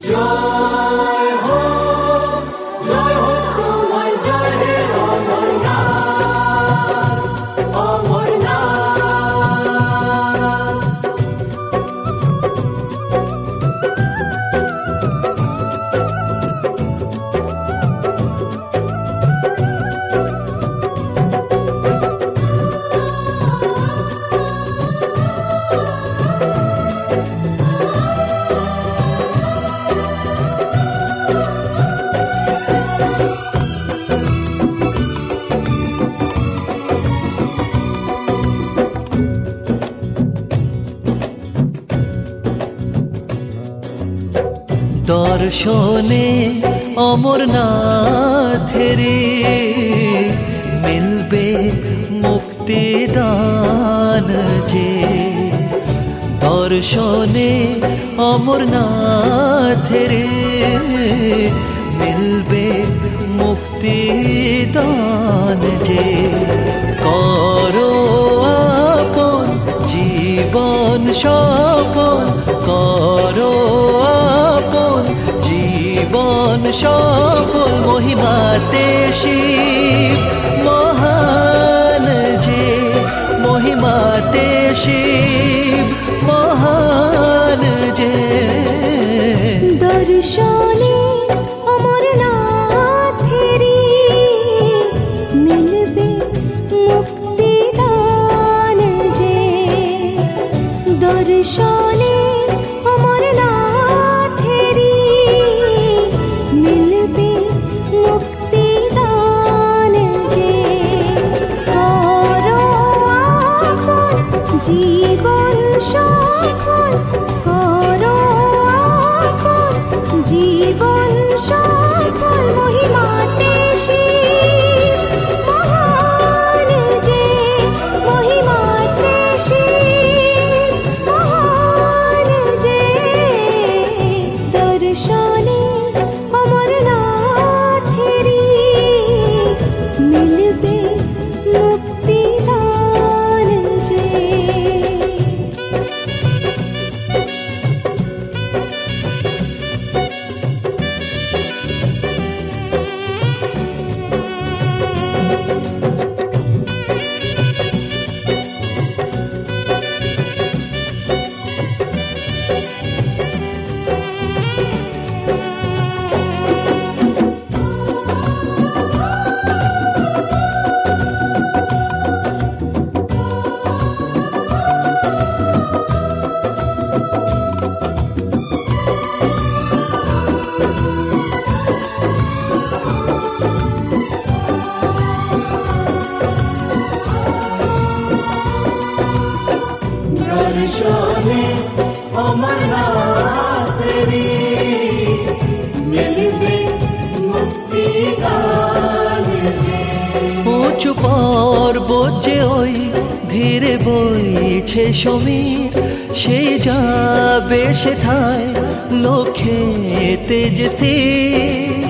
জয় হো তোমার জয় হে অমরনাথ অমরনাথ। দর্শনে অমরনাথেরে মিলবে মুক্তিদান যে। দর্শনে অমরনাথেরে মিলবে মুক্তিদান যে। করো আপন জীবন সফল, করো আপন জীবন সফল। মহিমাতে শিব মহান যে, মহিমাতে শিব মহান যে। দর্শনে অমরনাথেরি মিলবে মুক্তিদান যে। দর্শনে অমরনাথেরি মিলবে মুক্তিদান যে। করো আপন জীবন সফল, করো আপন জীবন সফল। মহিমাতে শিব মহান যে, মহিমাতে শিব মহান যে। দর্শনে অমরনাথেরি মিলবে মুক্তিদান যে। দর্শনে অমরনাথেরি মিলবে মুক্তিদান যে। উঁচু পর্বত যে ওই ধীরে বইছে সমীর, সে যাবে সেথায় লক্ষ্যে তেজ স্থির।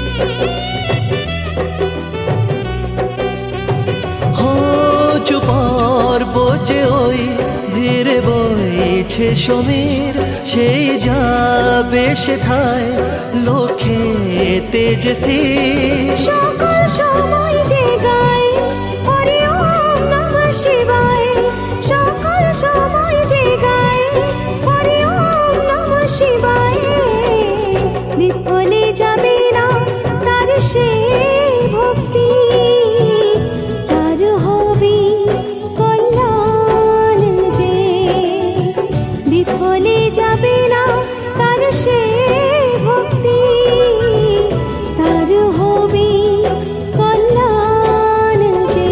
উঁচু পর্বত যে ওই ধীরে বইছে সমীর, সে যাবে সেথায় লক্ষ্যে তেজ স্থির। সকল সময় যে গায় হরি ওম নমঃ শিবায়, সকল সময় যে গায় হরি ওম নমঃ শিবায়। বিফলে যাবে না তার সে ভক্তি, তার হবে কল্যাণ যে। বিফলে যাবে না তার সে ভক্তি, তার হবে কল্যাণ যে।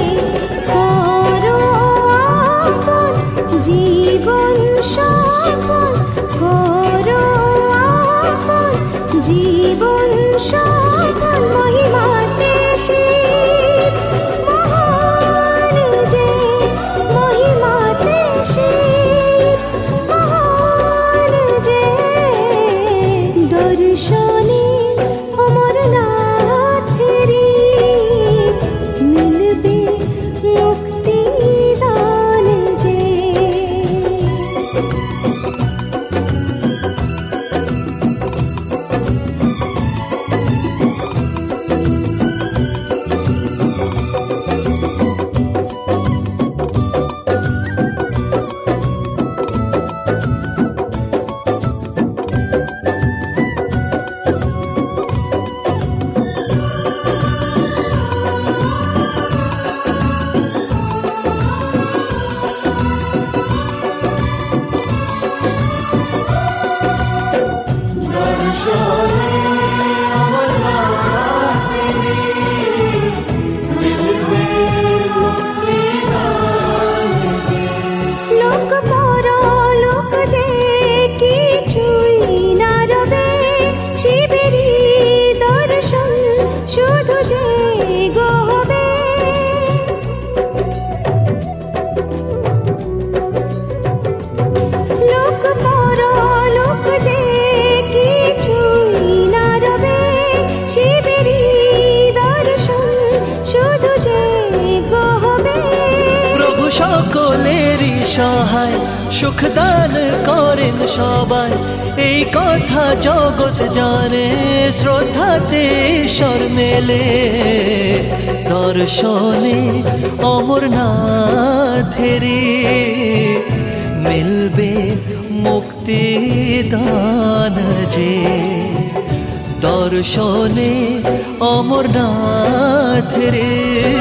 করো আপন জীবন সফল, করো আপন জীবন সফল। মহিমাতে শিব মহান যে, মহিমাতে শিব মহান যে। দর্শনে অমরনাথেরি মিলবে মুক্তিদান যে। সহায় সুখ দান করেন সবাই, এই কথা জগৎ জানে। শ্রদ্ধাতে ঈশ্বর মেলে, দর্শনে অমরনাথেরি মিলবে মুক্তি দান যে। দর্শনে অমরনাথেরি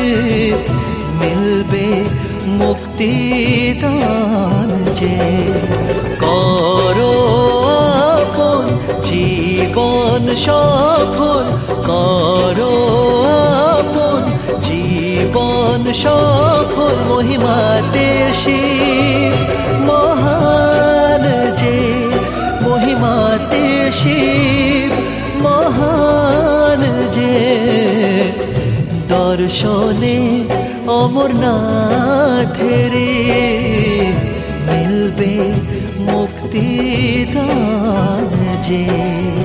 মিলবে মুক্তি দান যে। করো আপন জীবন সফল, করো আপন জীবন সফল। মহিমাতে শিব মহান যে, মহিমাতে শিব মহান যে। দর্শনে অমরনাথেরি মিলবে মুক্তি দান যে।